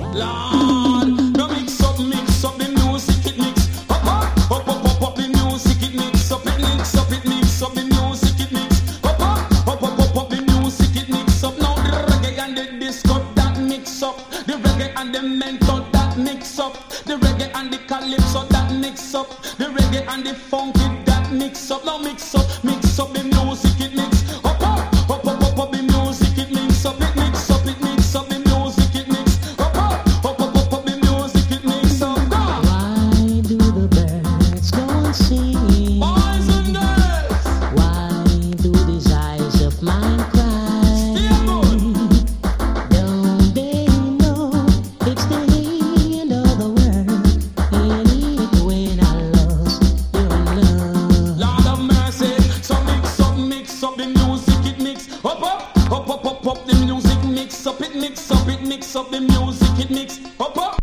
Lord, no mix up the music, it mix up, up the music, it mix up, it mix up the music, it mix up, the music, it mix up. Now the reggae and the disco that mix up, the reggae and the mental that mix up, the reggae and the calypso that mix up, the reggae and the funky that mix up. Now mix up the music, it mix up, up the music, it mix up, it mix up the music, it mix up, the music, it mix up. Why do the birds go and sing? Boys and girls, Why do these eyes of mine cry? stay good. Don't they know it's the end of the world? Ain't it when I lost your love? Lord of mercy, so mix up the music, it mix up, the music, mix up the music, it mix up,